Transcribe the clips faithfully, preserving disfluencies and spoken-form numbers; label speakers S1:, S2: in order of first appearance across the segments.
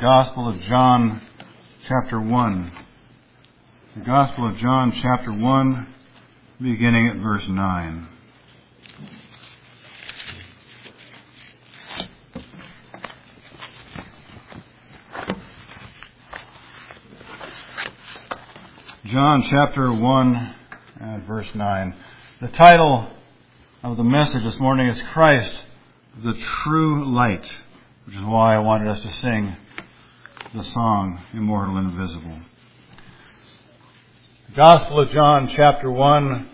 S1: Gospel of John, chapter one. The Gospel of John, chapter one, beginning at verse nine. John chapter one and verse nine. The title of the message this morning is Christ, the True Light, which is why I wanted us to sing the song, Immortal and Invisible. The Gospel of John chapter one,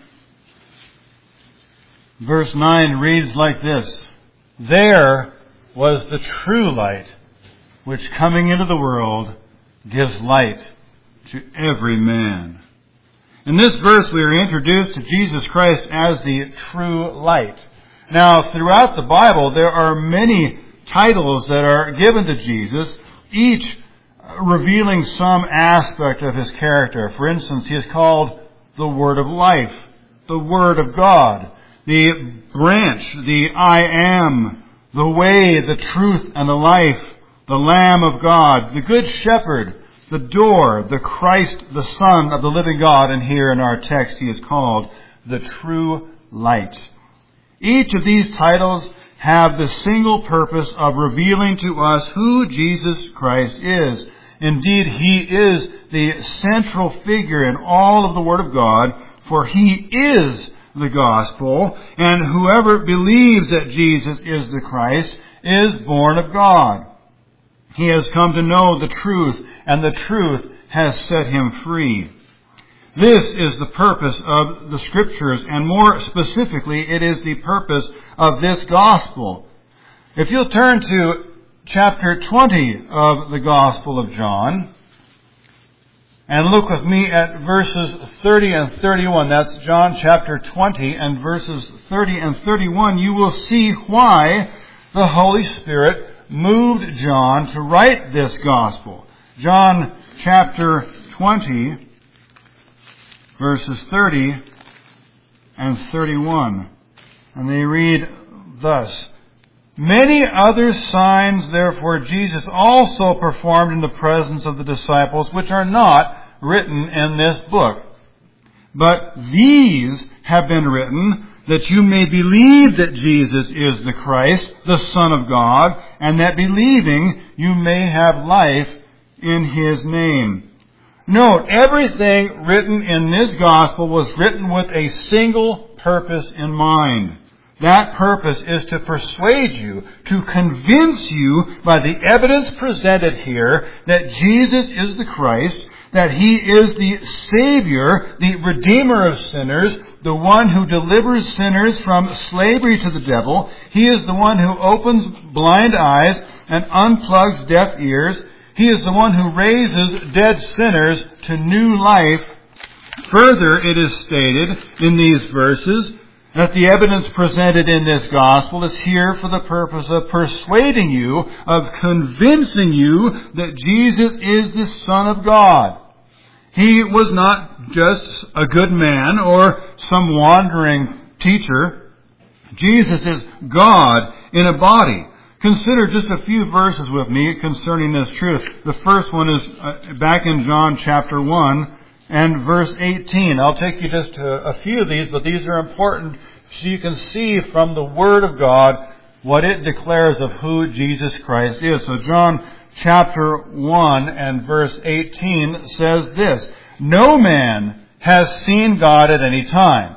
S1: verse nine reads like this: There was the true light, which coming into the world gives light to every man. In this verse we are introduced to Jesus Christ as the true light. Now, throughout the Bible there are many titles that are given to Jesus, each revealing some aspect of His character. For instance, He is called the Word of Life, the Word of God, the branch, the I Am, the way, the truth, and the life, the Lamb of God, the Good Shepherd, the door, the Christ, the Son of the living God, and here in our text He is called the True Light. Each of these titles have the single purpose of revealing to us who Jesus Christ is. Indeed, He is the central figure in all of the Word of God, for He is the gospel, and whoever believes that Jesus is the Christ is born of God. He has come to know the truth, and the truth has set him free. This is the purpose of the Scriptures, and more specifically, it is the purpose of this gospel. If you'll turn to chapter twenty of the Gospel of John, and look with me at verses thirty and thirty-one. That's John chapter twenty and verses thirty and thirty-one. You will see why the Holy Spirit moved John to write this gospel. John chapter twenty, verses thirty and thirty-one. And they read thus: Many other signs, therefore, Jesus also performed in the presence of the disciples, which are not written in this book. But these have been written that you may believe that Jesus is the Christ, the Son of God, and that believing you may have life in His name. Note, everything written in this gospel was written with a single purpose in mind. That purpose is to persuade you, to convince you by the evidence presented here that Jesus is the Christ, that He is the Savior, the Redeemer of sinners, the one who delivers sinners from slavery to the devil. He is the one who opens blind eyes and unplugs deaf ears. He is the one who raises dead sinners to new life. Further, it is stated in these verses that the evidence presented in this gospel is here for the purpose of persuading you, of convincing you that Jesus is the Son of God. He was not just a good man or some wandering teacher. Jesus is God in a body. Consider just a few verses with me concerning this truth. The first one is back in John chapter one and verse eighteen. I'll take you just to a few of these, but these are important so you can see from the Word of God what it declares of who Jesus Christ is. So John chapter one and verse eighteen says this: No man has seen God at any time.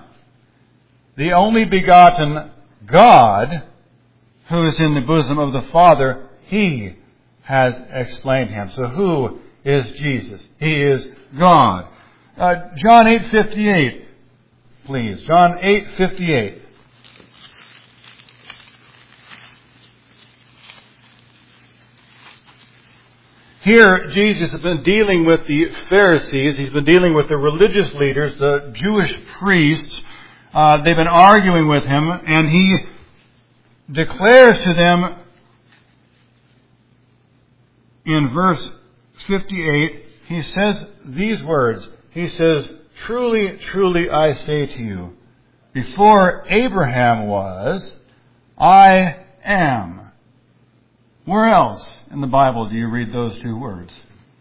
S1: The only begotten God, who is in the bosom of the Father, He has explained Him. So who is Jesus? He is God. Uh, John eight fifty-eight, please. John eight fifty-eight. Here, Jesus has been dealing with the Pharisees. He's been dealing with the religious leaders, the Jewish priests. Uh, they've been arguing with Him, and He declares to them in verse fifty-eight, He says these words. He says, Truly, truly, I say to you, before Abraham was, I am. Where else in the Bible do you read those two words?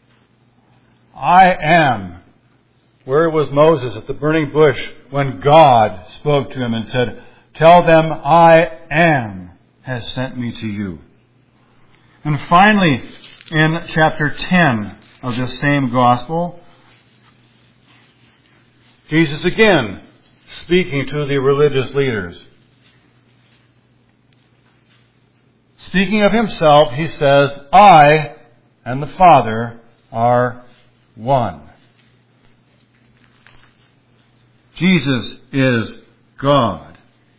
S1: I am. Where was Moses at the burning bush when God spoke to him and said, tell them I am has sent me to you. And finally, in chapter ten of this same gospel, Jesus again speaking to the religious leaders. Speaking of himself, he says, I and the Father are one. Jesus is God.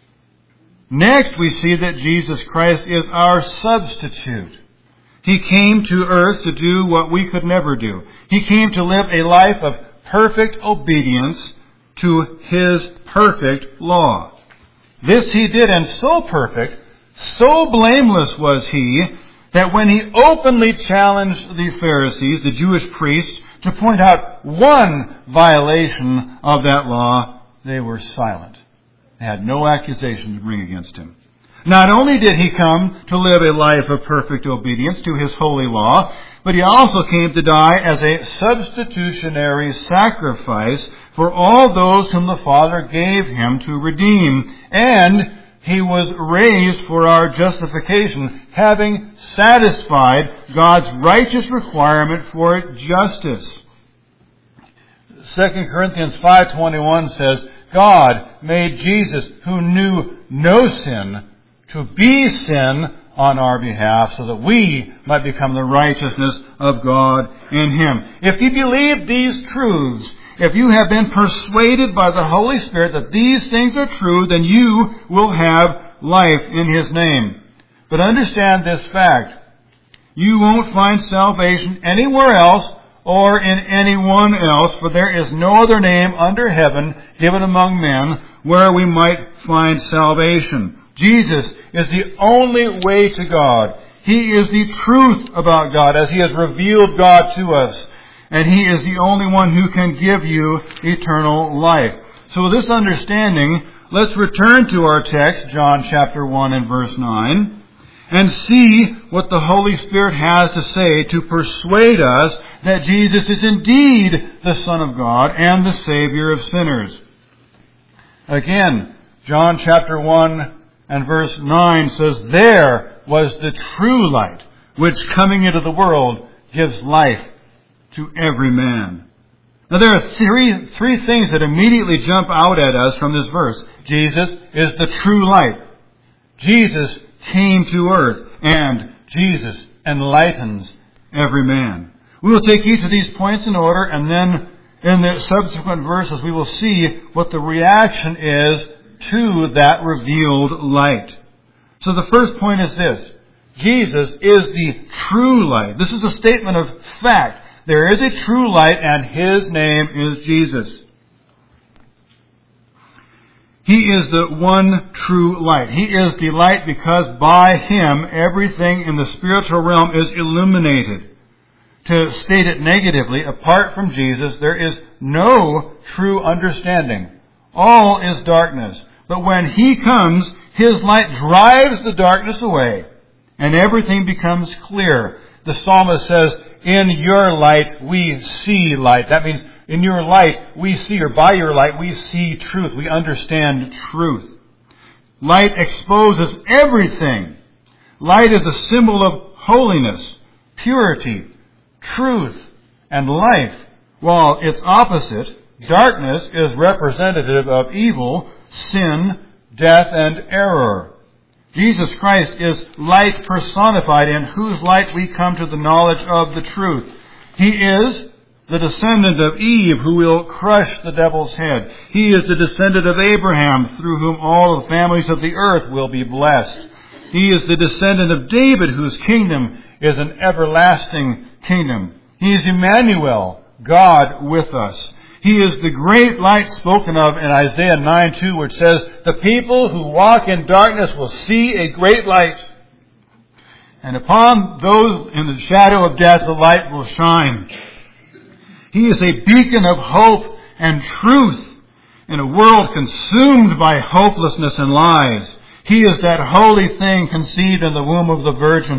S1: Next, we see that Jesus Christ is our substitute. He came to earth to do what we could never do. He came to live a life of perfect obedience to His perfect law. This He did, and so perfect, so blameless was He, that when He openly challenged the Pharisees, the Jewish priests, to point out one violation of that law, they were silent. They had no accusation to bring against Him. Not only did He come to live a life of perfect obedience to His holy law, but He also came to die as a substitutionary sacrifice for all those whom the Father gave Him to redeem. And He was raised for our justification, having satisfied God's righteous requirement for justice. Second Corinthians five twenty-one says, God made Jesus, who knew no sin, to be sin on our behalf, so that we might become the righteousness of God in Him. If you believe these truths, if you have been persuaded by the Holy Spirit that these things are true, then you will have life in His name. But understand this fact. You won't find salvation anywhere else or in anyone else, for there is no other name under heaven given among men where we might find salvation. Jesus is the only way to God. He is the truth about God as He has revealed God to us. And He is the only one who can give you eternal life. So with this understanding, let's return to our text, John chapter one and verse nine, and see what the Holy Spirit has to say to persuade us that Jesus is indeed the Son of God and the Savior of sinners. Again, John chapter one and verse nine says, there was the true light, which coming into the world gives life to every man. Now there are three, three things that immediately jump out at us from this verse. Jesus is the true light. Jesus came to earth, and Jesus enlightens every man. We will take each of these points in order, and then in the subsequent verses we will see what the reaction is to that revealed light. So the first point is this. Jesus is the true light. This is a statement of fact. There is a true light, and His name is Jesus. He is the one true light. He is the light because by Him everything in the spiritual realm is illuminated. To state it negatively, apart from Jesus, there is no true understanding. All is darkness. But when He comes, His light drives the darkness away, and everything becomes clear. The psalmist says, in your light we see light. That means in your light we see, or by your light we see truth. We understand truth. Light exposes everything. Light is a symbol of holiness, purity, truth, and life, while its opposite, darkness, is representative of evil, sin, death, and error. Jesus Christ is light personified, in whose light we come to the knowledge of the truth. He is the descendant of Eve, who will crush the devil's head. He is the descendant of Abraham, through whom all the families of the earth will be blessed. He is the descendant of David, whose kingdom is an everlasting kingdom. He is Emmanuel, God with us. He is the great light spoken of in Isaiah nine two, which says, the people who walk in darkness will see a great light. And upon those in the shadow of death, the light will shine. He is a beacon of hope and truth in a world consumed by hopelessness and lies. He is that holy thing conceived in the womb of the Virgin,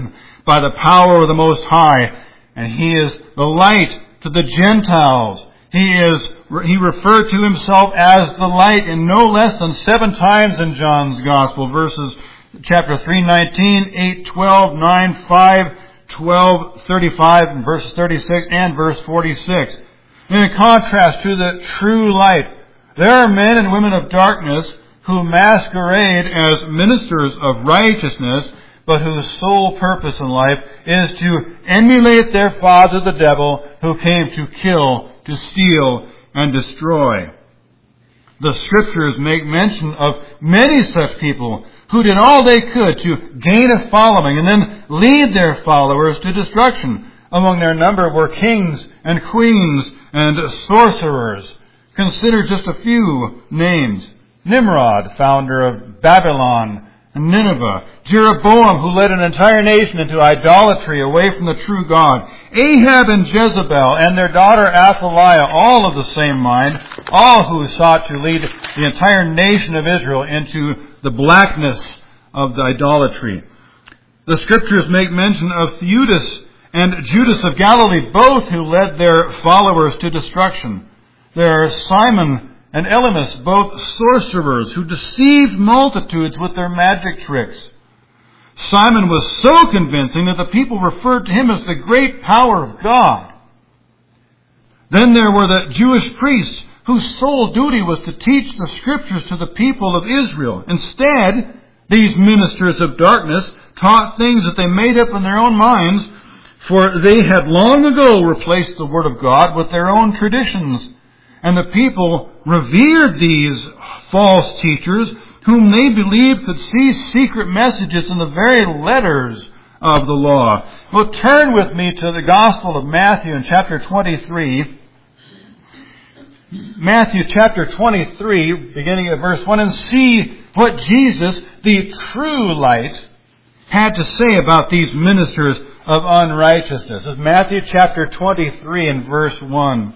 S1: by the power of the Most High, and He is the light to the Gentiles. He is, He referred to Himself as the light in no less than seven times in John's Gospel, verses chapter three nineteen, eight twelve, nine five, twelve thirty-five, and verse thirty-six, and verse forty-six. In contrast to the true light, there are men and women of darkness who masquerade as ministers of righteousness, but whose sole purpose in life is to emulate their father the devil, who came to kill, to steal, and destroy. The Scriptures make mention of many such people who did all they could to gain a following and then lead their followers to destruction. Among their number were kings and queens and sorcerers. Consider just a few names. Nimrod, founder of Babylon and Nineveh. Jeroboam, who led an entire nation into idolatry away from the true God. Ahab and Jezebel and their daughter Athaliah, all of the same mind, all who sought to lead the entire nation of Israel into the blackness of the idolatry. The Scriptures make mention of Theudas and Judas of Galilee, both who led their followers to destruction. There are Simon and Elymas, both sorcerers who deceived multitudes with their magic tricks. Simon was so convincing that the people referred to him as the great power of God. Then there were the Jewish priests whose sole duty was to teach the Scriptures to the people of Israel. Instead, these ministers of darkness taught things that they made up in their own minds, for they had long ago replaced the Word of God with their own traditions. And the people revered these false teachers, whom they believed could see secret messages in the very letters of the law. Well, turn with me to the Gospel of Matthew in chapter twenty-three. Matthew chapter twenty-three, beginning at verse one, and see what Jesus, the true light, had to say about these ministers of unrighteousness. It's Matthew chapter twenty-three and verse one.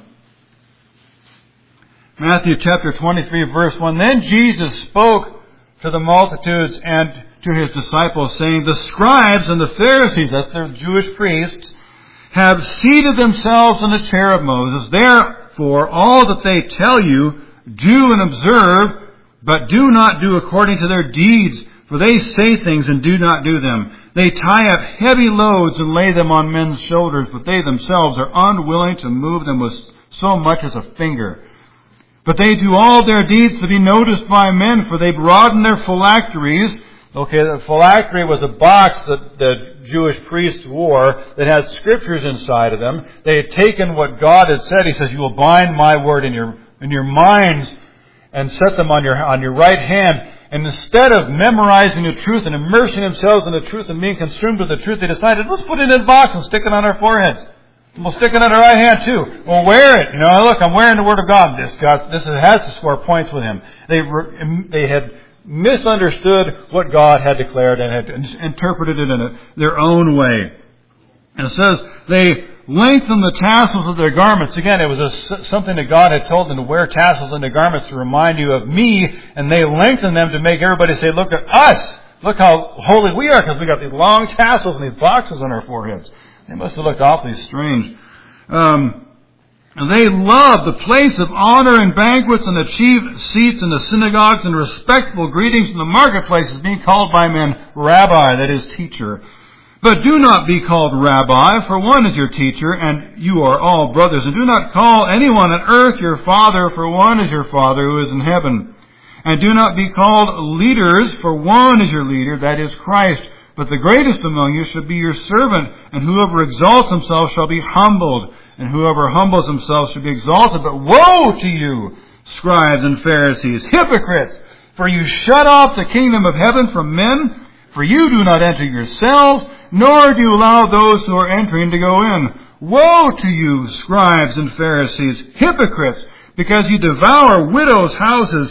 S1: Matthew chapter twenty-three, verse one. Then Jesus spoke to the multitudes and to His disciples, saying, the scribes and the Pharisees, that's their Jewish priests, have seated themselves in the chair of Moses. Therefore, all that they tell you, do and observe, but do not do according to their deeds, for they say things and do not do them. They tie up heavy loads and lay them on men's shoulders, but they themselves are unwilling to move them with so much as a finger. But they do all their deeds to be noticed by men, for they broaden their phylacteries. Okay, the phylactery was a box that the Jewish priests wore that had Scriptures inside of them. They had taken what God had said. He says, you will bind my word in your in your minds and set them on your on your right hand. And instead of memorizing the truth and immersing themselves in the truth and being consumed with the truth, they decided, let's put it in a box and stick it on our foreheads. We'll stick it on our right hand too. We'll wear it. You know, look, I'm wearing the Word of God. This God, this has to score points with Him. They they had misunderstood what God had declared and had interpreted it in a, their own way. And it says they lengthened the tassels of their garments. Again, it was a, something that God had told them to wear tassels in their garments to remind you of me. And they lengthened them to make everybody say, look at us. Look how holy we are, because we got these long tassels and these boxes on our foreheads. They must have looked awfully strange. Um, and they loved the place of honor in banquets and the chief seats in the synagogues and respectful greetings in the marketplaces, being called by men Rabbi, that is, teacher. But do not be called Rabbi, for one is your teacher, and you are all brothers. And do not call anyone on earth your father, for one is your Father who is in heaven. And do not be called leaders, for one is your leader, that is Christ. But the greatest among you shall be your servant, and whoever exalts himself shall be humbled, and whoever humbles himself shall be exalted. But woe to you, scribes and Pharisees, hypocrites! For you shut off the kingdom of heaven from men, for you do not enter yourselves, nor do you allow those who are entering to go in. Woe to you, scribes and Pharisees, hypocrites! Because you devour widows' houses,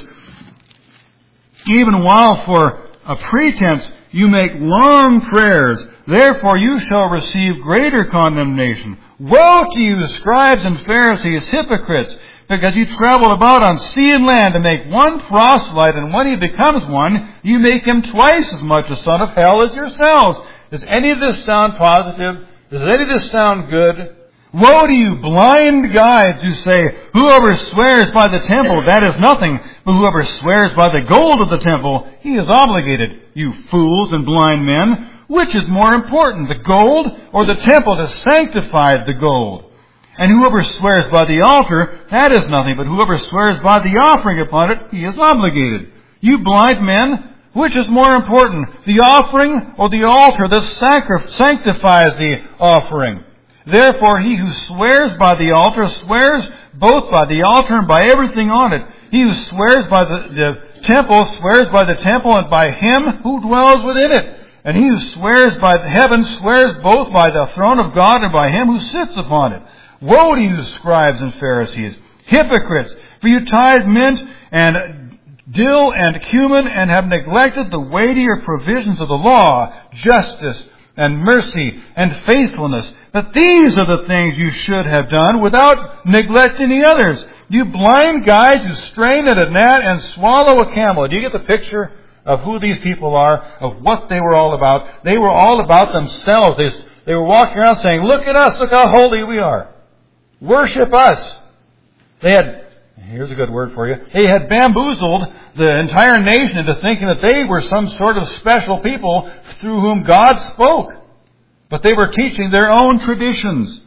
S1: even while for a pretense you make long prayers. Therefore you shall receive greater condemnation. Woe to you, scribes and Pharisees, hypocrites! Because you travel about on sea and land to make one proselyte, and when he becomes one, you make him twice as much a son of hell as yourselves. Does any of this sound positive? Does any of this sound good? Woe to you, blind guides, who say, whoever swears by the temple, that is nothing, but whoever swears by the gold of the temple, he is obligated. You fools and blind men, which is more important, the gold or the temple to sanctify the gold? And whoever swears by the altar, that is nothing, but whoever swears by the offering upon it, he is obligated. You blind men, which is more important, the offering or the altar that sacri- sanctifies the offering? Therefore, he who swears by the altar swears both by the altar and by everything on it. He who swears by the, the temple swears by the temple and by him who dwells within it. And he who swears by heaven swears both by the throne of God and by him who sits upon it. Woe to you, scribes and Pharisees, hypocrites! For you tithe mint and dill and cumin, and have neglected the weightier provisions of the law, justice and mercy and faithfulness. But these are the things you should have done without neglecting the others. You blind guides who strain at a gnat and swallow a camel. Do you get the picture of who these people are, of what they were all about? They were all about themselves. They, they were walking around saying, look at us, look how holy we are. Worship us. They had, here's a good word for you, they had bamboozled the entire nation into thinking that they were some sort of special people through whom God spoke. But they were teaching their own traditions.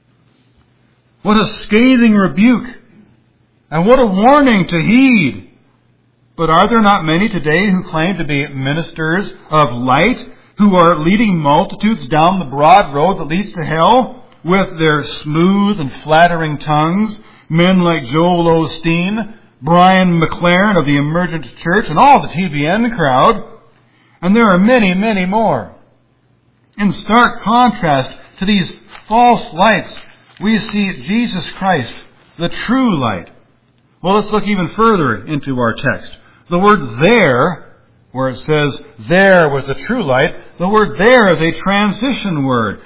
S1: What a scathing rebuke. And what a warning to heed. But are there not many today who claim to be ministers of light, who are leading multitudes down the broad road that leads to hell with their smooth and flattering tongues? Men like Joel Osteen, Brian McLaren of the Emergent Church, and all the T B N crowd. And there are many, many more. In stark contrast to these false lights, we see Jesus Christ, the true light. Well, let's look even further into our text. The word there, where it says there was the true light, the word there is a transition word.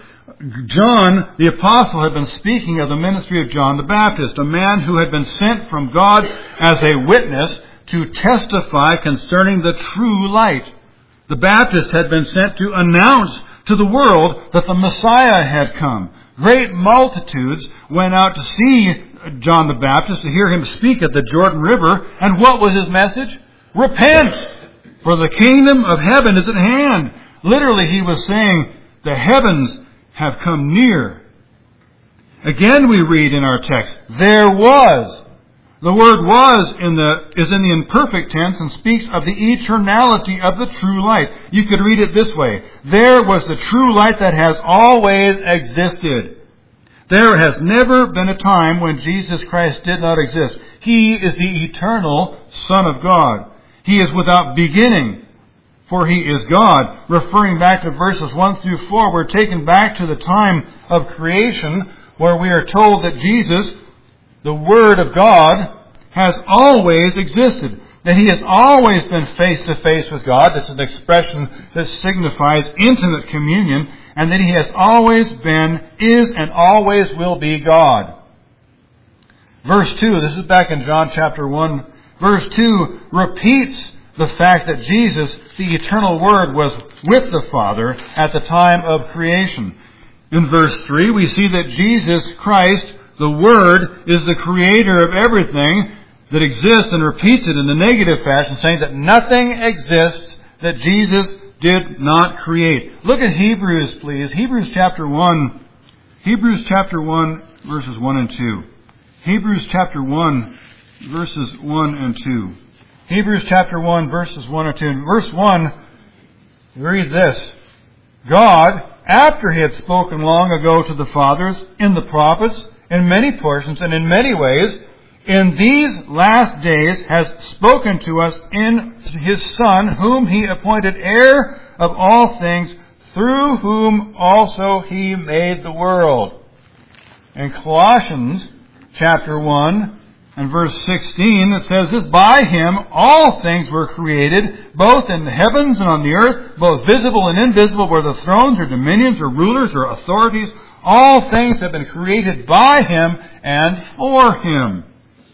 S1: John, the apostle, had been speaking of the ministry of John the Baptist, a man who had been sent from God as a witness to testify concerning the true light. The Baptist had been sent to announce to the world that the Messiah had come. Great multitudes went out to see John the Baptist, to hear him speak at the Jordan River. And what was his message? Repent, for the kingdom of heaven is at hand. Literally, he was saying, the heavens have come near. Again, we read in our text, there was. The word was in the, is in the imperfect tense and speaks of the eternality of the true light. You could read it this way. There was the true light that has always existed. There has never been a time when Jesus Christ did not exist. He is the eternal Son of God. He is without beginning, for He is God. Referring back to verses one through four, we're taken back to the time of creation, where we are told that Jesus, the Word of God, has always existed. That He has always been face to face with God. That's an expression that signifies intimate communion. And that He has always been, is, and always will be God. Verse two, this is back in John chapter one. Verse two repeats the fact that Jesus, the eternal Word, was with the Father at the time of creation. In verse three, we see that Jesus Christ, the Word, is the creator of everything that exists, and repeats it in the negative fashion, saying that nothing exists that Jesus did not create. Look at Hebrews, please. Hebrews chapter one. Hebrews chapter one, verses one and two. Hebrews chapter one, verses one and two. Hebrews chapter one, verses one and two. In verse one, we read this. God, after He had spoken long ago to the fathers in the prophets, in many portions and in many ways, in these last days has spoken to us in His Son, whom He appointed heir of all things, through whom also He made the world. In Colossians chapter one and verse sixteen, it says this, by Him all things were created, both in the heavens and on the earth, both visible and invisible, whether thrones or dominions or rulers or authorities. All things have been created by Him and for Him.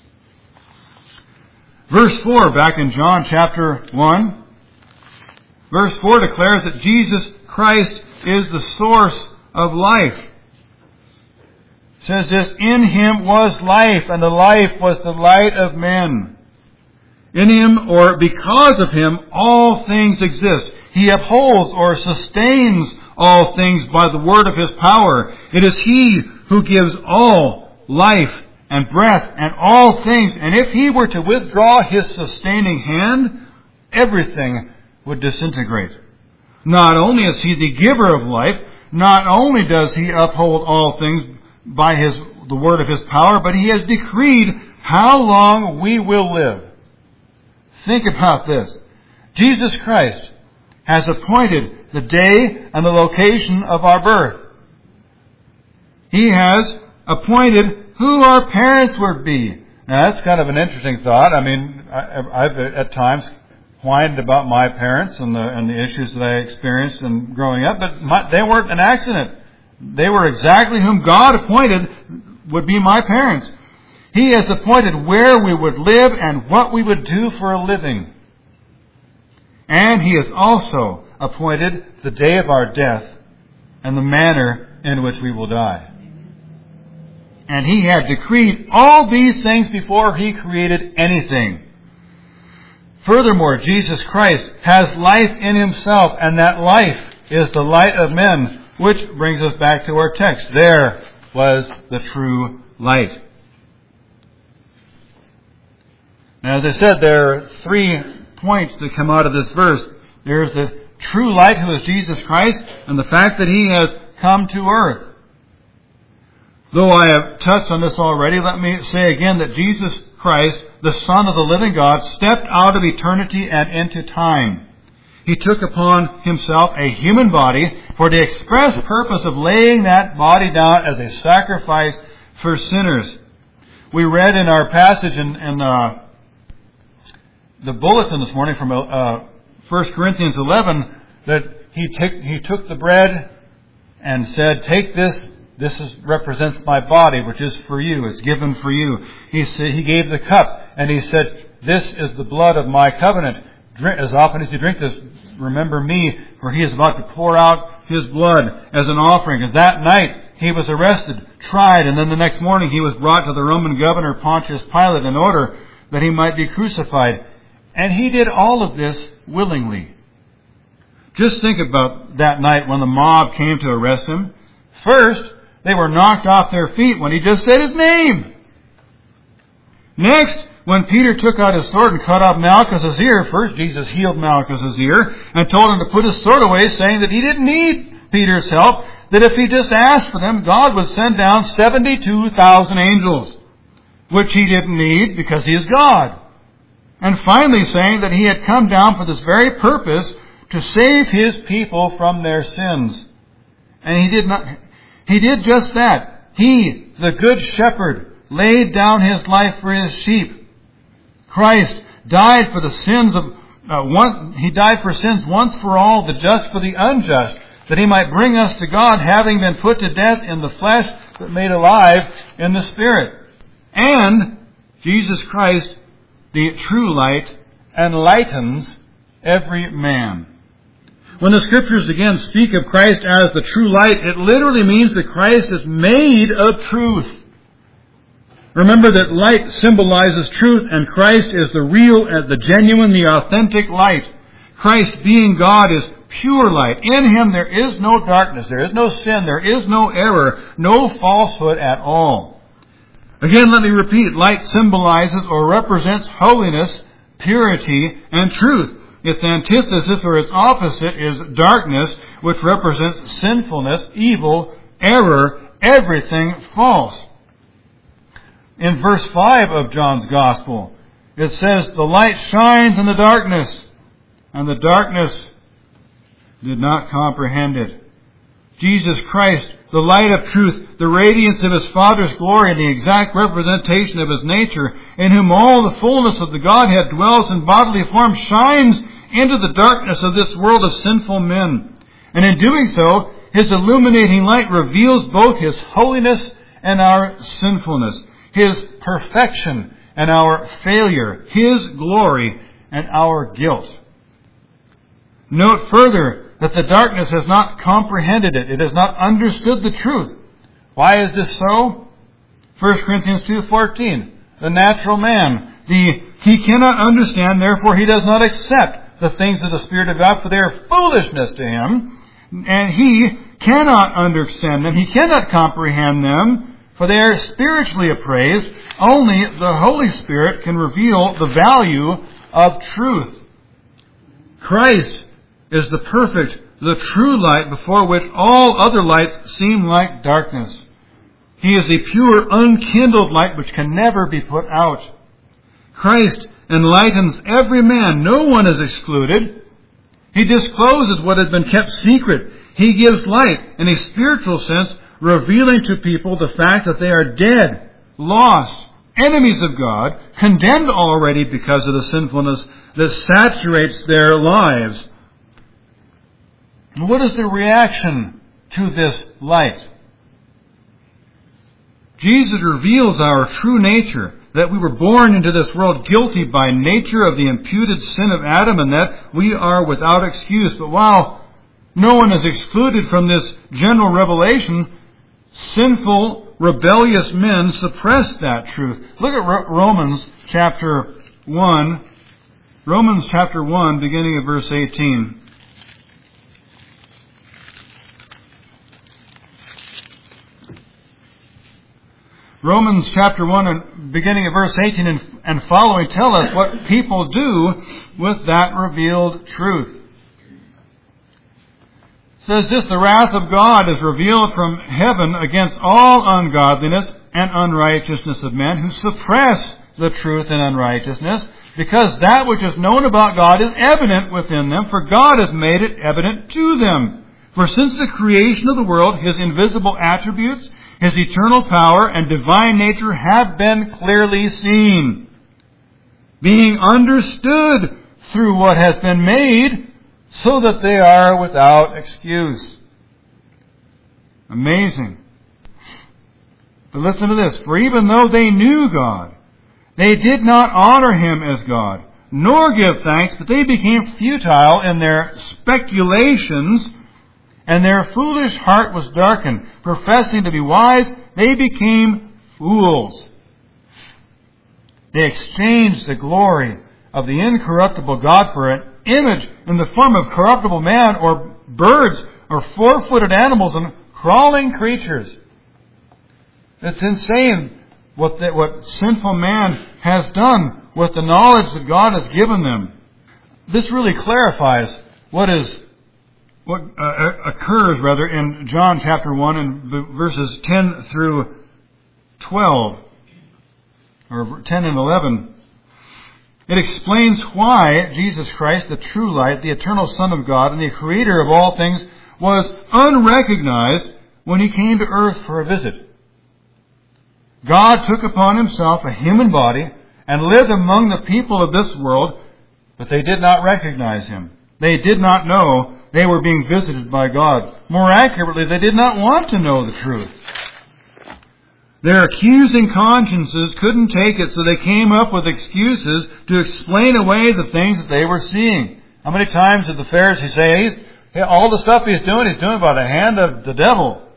S1: Verse four, back in John chapter one. Verse four declares that Jesus Christ is the source of life. It says this, in Him was life, and the life was the light of men. In Him, or because of Him, all things exist. He upholds or sustains all things by the word of His power. It is He who gives all life and breath and all things. And if He were to withdraw His sustaining hand, everything would disintegrate. Not only is He the giver of life, not only does He uphold all things by His the word of His power, but He has decreed how long we will live. Think about this. Jesus Christ has appointed the day and the location of our birth. He has appointed who our parents would be. Now that's kind of an interesting thought. I mean, I, I've at times whined about my parents and the and the issues that I experienced in growing up, but my, they weren't an accident. They were exactly whom God appointed would be my parents. He has appointed where we would live and what we would do for a living. And He has also appointed the day of our death and the manner in which we will die. And He had decreed all these things before He created anything. Furthermore, Jesus Christ has life in Himself, and that life is the light of men, which brings us back to our text. There was the true light. Now, as I said, there are three points that come out of this verse. There's the true light, who is Jesus Christ, and the fact that He has come to earth. Though I have touched on this already, let me say again that Jesus Christ, the Son of the living God, stepped out of eternity and into time. He took upon Himself a human body for the express purpose of laying that body down as a sacrifice for sinners. We read in our passage in, in uh, the bulletin this morning from uh, First Corinthians eleven that he, t- he took the bread and said, "Take this. This is, represents my body, which is for you. It's given for you." He said, he gave the cup, and He said, "This is the blood of my covenant. Drink, as often as you drink this, remember me, for He is about to pour out His blood as an offering." As that night He was arrested, tried, and then the next morning He was brought to the Roman governor Pontius Pilate in order that He might be crucified. And He did all of this willingly. Just think about that night when the mob came to arrest Him. First, they were knocked off their feet when He just said His name. Next, when Peter took out his sword and cut off Malchus' ear, first Jesus healed Malchus' ear and told him to put his sword away, saying that he didn't need Peter's help, that if he just asked for them, God would send down seventy-two thousand angels, which He didn't need because He is God. And finally saying that He had come down for this very purpose, to save His people from their sins. And He did not, He did just that. He, the Good Shepherd, laid down His life for His sheep. Christ died for the sins of, uh, one, He died for sins once for all, the just for the unjust, that He might bring us to God, having been put to death in the flesh, but made alive in the Spirit. And Jesus Christ, the true light, enlightens every man. When the Scriptures again speak of Christ as the true light, it literally means that Christ is made of truth. Remember that light symbolizes truth, and Christ is the real, the genuine, the authentic light. Christ, being God, is pure light. In Him there is no darkness, there is no sin, there is no error, no falsehood at all. Again, let me repeat, light symbolizes or represents holiness, purity, and truth. Its antithesis or its opposite is darkness, which represents sinfulness, evil, error, everything false. In verse five of John's Gospel, it says, "The light shines in the darkness, and the darkness did not comprehend it." Jesus Christ, the light of truth, the radiance of His Father's glory, and the exact representation of His nature, in whom all the fullness of the Godhead dwells in bodily form, shines into the darkness of this world of sinful men. And in doing so, His illuminating light reveals both His holiness and our sinfulness, His perfection and our failure, His glory and our guilt. Note further that the darkness has not comprehended it. It has not understood the truth. Why is this so? First Corinthians two fourteen. The natural man, the he cannot understand, therefore he does not accept the things of the Spirit of God, for they are foolishness to him. And he cannot understand them. He cannot comprehend them, for they are spiritually appraised. Only the Holy Spirit can reveal the value of truth. Christ is the perfect, the true light before which all other lights seem like darkness. He is a pure, unkindled light which can never be put out. Christ enlightens every man. No one is excluded. He discloses what has been kept secret. He gives light in a spiritual sense, revealing to people the fact that they are dead, lost, enemies of God, condemned already because of the sinfulness that saturates their lives. What is the reaction to this light? Jesus reveals our true nature, that we were born into this world guilty by nature of the imputed sin of Adam, and that we are without excuse. But while no one is excluded from this general revelation, sinful, rebellious men suppress that truth. Look at Romans chapter one. Romans chapter one, beginning at verse eighteen. Romans chapter one, and beginning at verse eighteen and, and following, tell us what people do with that revealed truth. It says this, the wrath of God is revealed from heaven against all ungodliness and unrighteousness of men who suppress the truth in unrighteousness, because that which is known about God is evident within them, for God has made it evident to them. For since the creation of the world, His invisible attributes, His eternal power and divine nature have been clearly seen, being understood through what has been made, so that they are without excuse. Amazing. But listen to this. For even though they knew God, they did not honor Him as God, nor give thanks, but they became futile in their speculations, and their foolish heart was darkened. Professing to be wise, they became fools. They exchanged the glory of the incorruptible God for an image in the form of corruptible man, or birds, or four-footed animals, and crawling creatures. It's insane what the, what sinful man has done with the knowledge that God has given them. This really clarifies what is what uh, occurs rather in John chapter one and verses ten through twelve, or ten and eleven. It explains why Jesus Christ, the true light, the eternal Son of God, and the Creator of all things, was unrecognized when He came to earth for a visit. God took upon Himself a human body and lived among the people of this world, but they did not recognize Him. They did not know they were being visited by God. More accurately, they did not want to know the truth. Their accusing consciences couldn't take it, so they came up with excuses to explain away the things that they were seeing. How many times did the Pharisees say, he's, hey, all the stuff he's doing, he's doing by the hand of the devil?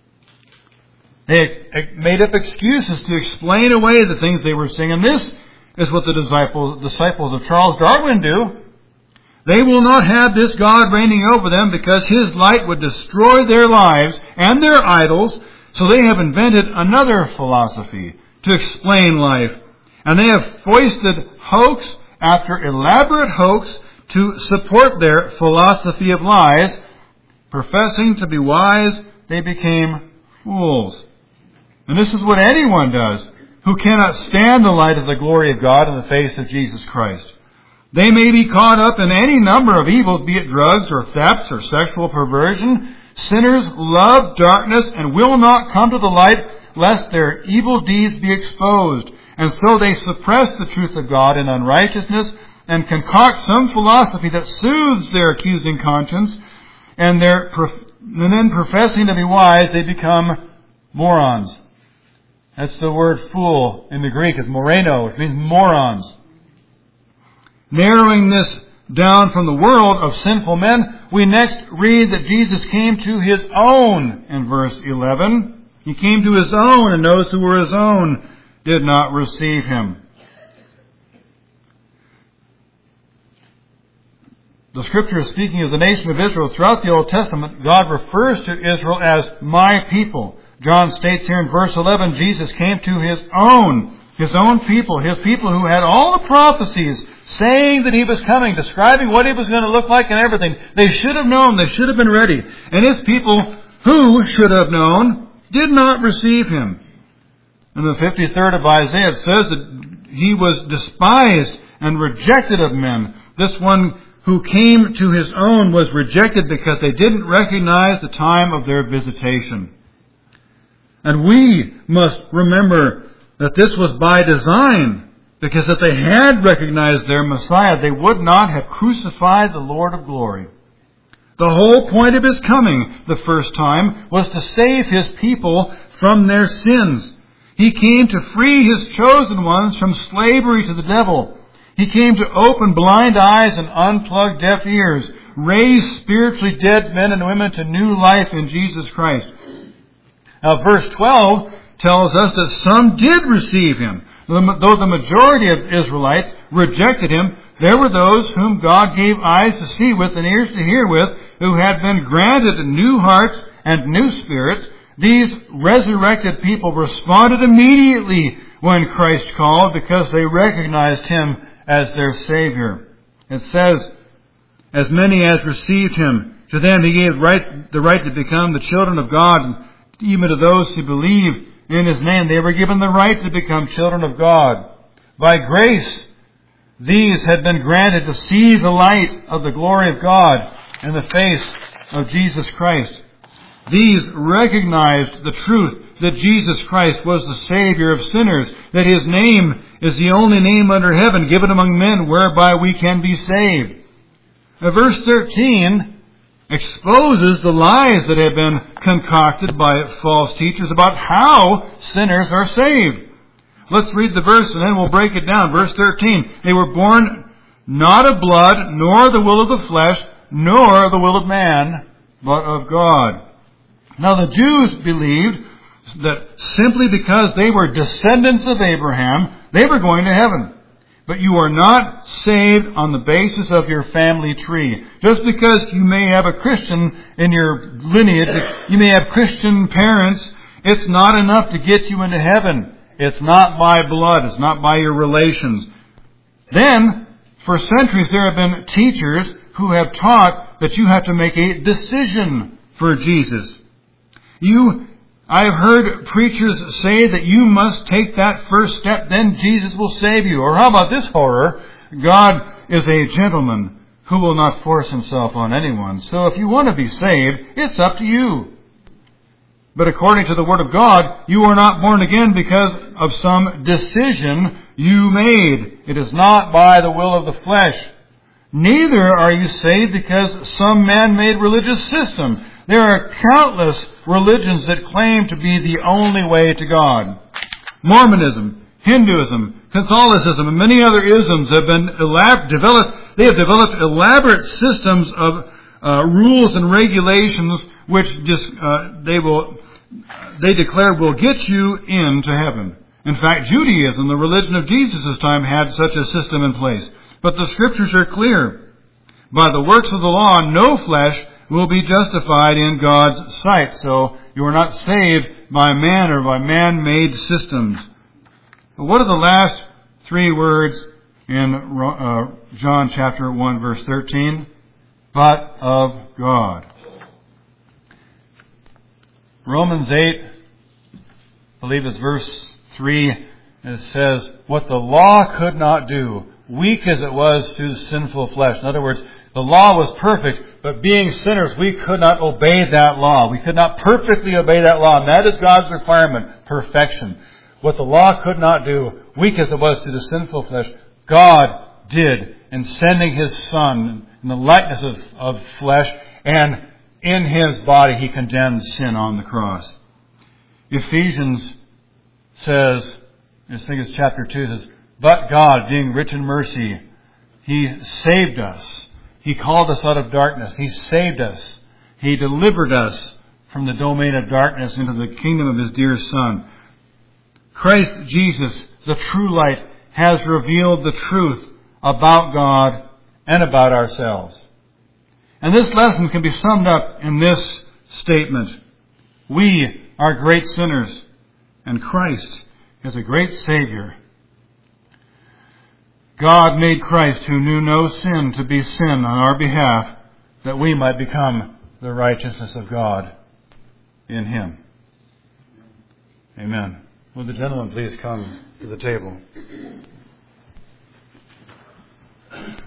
S1: They made up excuses to explain away the things they were seeing. And this is what the disciples, disciples of Charles Darwin do. They will not have this God reigning over them because His light would destroy their lives and their idols. So they have invented another philosophy to explain life. And they have foisted hoax after elaborate hoax to support their philosophy of lies. Professing to be wise, they became fools. And this is what anyone does who cannot stand the light of the glory of God in the face of Jesus Christ. They may be caught up in any number of evils, be it drugs or thefts or sexual perversion. Sinners love darkness and will not come to the light lest their evil deeds be exposed. And so they suppress the truth of God in unrighteousness and concoct some philosophy that soothes their accusing conscience. And, they're, and then professing to be wise, they become morons. That's the word fool in the Greek. It's moreno, which means morons. Narrowing this down from the world of sinful men, we next read that Jesus came to His own in verse eleven. He came to His own, and those who were His own did not receive Him. The Scripture is speaking of the nation of Israel. Throughout the Old Testament, God refers to Israel as my people. John states here in verse eleven, Jesus came to His own, His own people, His people who had all the prophecies saying that He was coming, describing what He was going to look like and everything. They should have known, they should have been ready. And His people who should have known did not receive Him. In the fifty-third of Isaiah, it says that He was despised and rejected of men. This one who came to His own was rejected because they didn't recognize the time of their visitation. And we must remember that this was by design, because if they had recognized their Messiah, they would not have crucified the Lord of glory. The whole point of His coming the first time was to save His people from their sins. He came to free His chosen ones from slavery to the devil. He came to open blind eyes and unplug deaf ears, raise spiritually dead men and women to new life in Jesus Christ. Now, verse twelve tells us that some did receive Him. Though the majority of Israelites rejected Him, there were those whom God gave eyes to see with and ears to hear with, who had been granted new hearts and new spirits. These resurrected people responded immediately when Christ called, because they recognized Him as their Savior. It says, as many as received Him, to them He gave right, the right to become the children of God, even to those who believe in His name. They were given the right to become children of God. By grace, these had been granted to see the light of the glory of God in the face of Jesus Christ. These recognized the truth that Jesus Christ was the Savior of sinners, that His name is the only name under heaven given among men whereby we can be saved. Now, verse thirteen exposes the lies that have been concocted by false teachers about how sinners are saved. Let's read the verse and then we'll break it down. Verse thirteen, they were born not of blood, nor the will of the flesh, nor the will of man, but of God. Now, the Jews believed that simply because they were descendants of Abraham, they were going to heaven. But you are not saved on the basis of your family tree. Just because you may have a Christian in your lineage, you may have Christian parents, it's not enough to get you into heaven. It's not by blood. It's not by your relations. Then, for centuries, there have been teachers who have taught that you have to make a decision for Jesus. You I've heard preachers say that you must take that first step, then Jesus will save you. Or how about this horror? God is a gentleman who will not force Himself on anyone. So if you want to be saved, it's up to you. But according to the Word of God, you are not born again because of some decision you made. It is not by the will of the flesh. Neither are you saved because some man-made religious system. There are countless religions that claim to be the only way to God. Mormonism, Hinduism, Catholicism, and many other isms have been elab- developed. They have developed elaborate systems of uh, rules and regulations which dis- uh, they will they declare will get you into heaven. In fact, Judaism, the religion of Jesus' time, had such a system in place. But the Scriptures are clear. By the works of the law, no flesh will be justified in God's sight. So you are not saved by man or by man-made systems. But what are the last three words in uh, John chapter one, verse thirteen? But of God. Romans eight, I believe it's verse three, and it says, what the law could not do, weak as it was through the sinful flesh. In other words, the law was perfect, but being sinners, we could not obey that law. We could not perfectly obey that law. And that is God's requirement, perfection. What the law could not do, weak as it was through the sinful flesh, God did in sending His Son in the likeness of, of flesh, and in His body He condemned sin on the cross. Ephesians says, I think it's chapter two, says, but God, being rich in mercy, He saved us. He called us out of darkness. He saved us. He delivered us from the domain of darkness into the kingdom of His dear Son. Christ Jesus, the true light, has revealed the truth about God and about ourselves. And this lesson can be summed up in this statement. We are great sinners, and Christ is a great Savior. God made Christ, who knew no sin, to be sin on our behalf, that we might become the righteousness of God in Him. Amen. Will the gentleman please come to the table?